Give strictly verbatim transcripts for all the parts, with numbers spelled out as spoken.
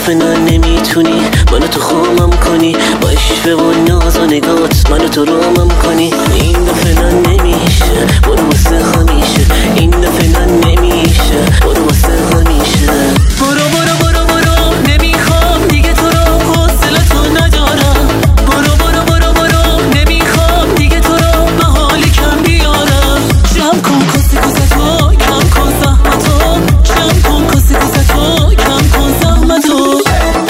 دفعه نه نمیتونی منو تو خوامم کنی، با عشق و ناز و نگات منو تو رامم کنی. این دفعه نه نمیشه برو واسه همیشه، این دفعه نه نمیشه برو واسه همیشه. برو برو برو برو نمیخوام دیگه تو رو، حوصله‌تو ندارم. برو برو برو برو نمیخوام دیگه تو رو به حالی کم بیارم. جمع کن کسی کستو، کم کن زحمتو، جمع کن کسی کستو، کم کن زحمتو.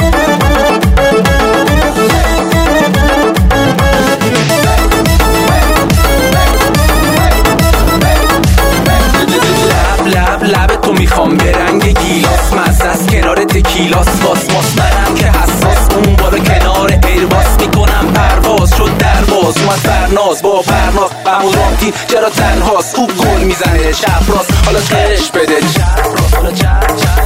لب لب تو میخوام به رنگ گیلاس، مزه از کنار تکیلاس، واس ماس منم که حساس، اون بالا کنار ایرباس میکنم پرواز شد درواز، اومد فرناز با پرناز همون رامتین چرا تنهاست، خوب گل میزنه چپ راست، حالا چش بده چپ راست، حالا چپ چپ